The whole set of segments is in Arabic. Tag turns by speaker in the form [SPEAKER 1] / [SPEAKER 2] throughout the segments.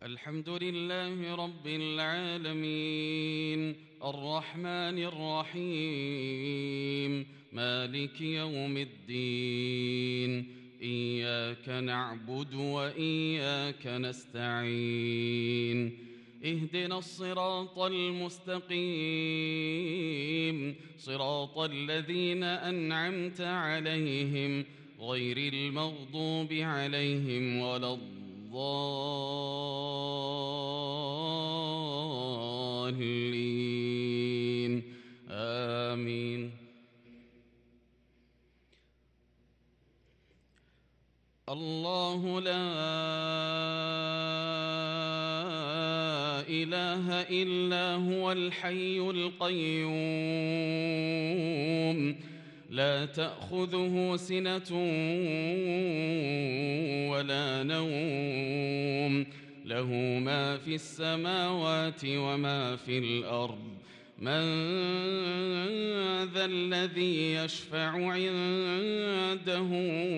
[SPEAKER 1] الحمد لله رب العالمين الرحمن الرحيم مالك يوم الدين إياك نعبد وإياك نستعين اهدنا الصراط المستقيم صراط الذين أنعمت عليهم غير المغضوب عليهم ولا الضالين آمين. الله لا إله إلا هو الحي القيوم لا تأخذه سنة ولا نوم له ما في السماوات وما في الأرض من ذا الذي يشفع عنده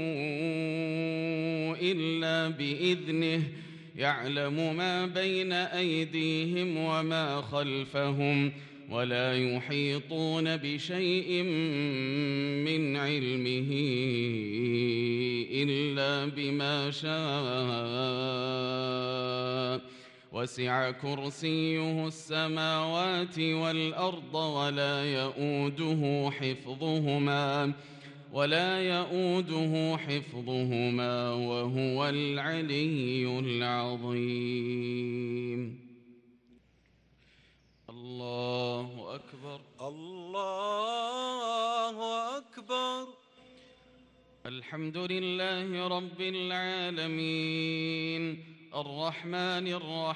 [SPEAKER 1] إلا بإذنه يعلم ما بين أيديهم وما خلفهم ولا يحيطون بشيء من علمه إلا بما شاء وسع كرسيه السماوات والأرض ولا يؤوده حفظهما وهو العلي العظيم. الله أكبر
[SPEAKER 2] الله أكبر.
[SPEAKER 1] الحمد لله رب العالمين الرحمن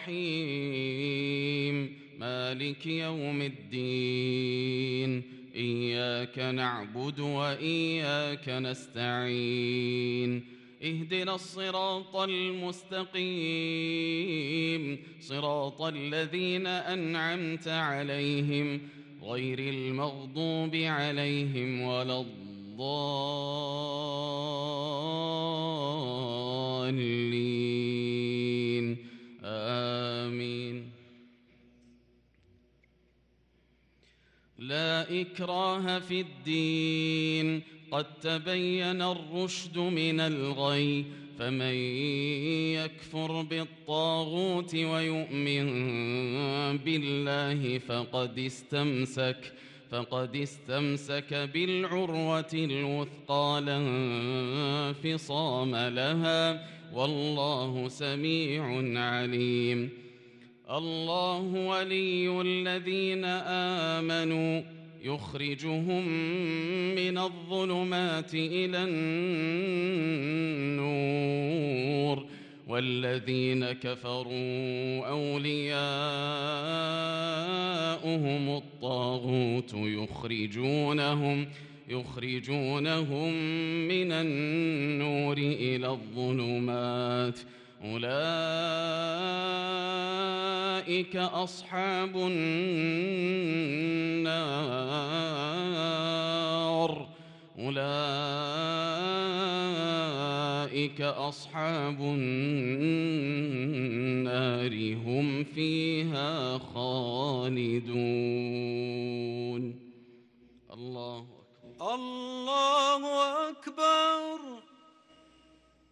[SPEAKER 1] الرحيم مالك يوم الدين إياك نعبد وإياك نستعين اهدنا الصراط المستقيم صراط الذين أنعمت عليهم غير المغضوب عليهم ولا الضالين آمين. لا إكراه في الدين قد تبين الرشد من الغي فمن يكفر بالطاغوت ويؤمن بالله فقد استمسك بالعروة الوثقى لا انفصام لها والله سميع عليم. الله ولي الذين آمنوا يخرجهم من الظلمات إلى النور والذين كفروا أولياؤهم الطاغوت يخرجونهم من النور إلى الظلمات أولئك أصحاب النار هم فيها خالدون. الله أكبر.
[SPEAKER 2] الله أكبر.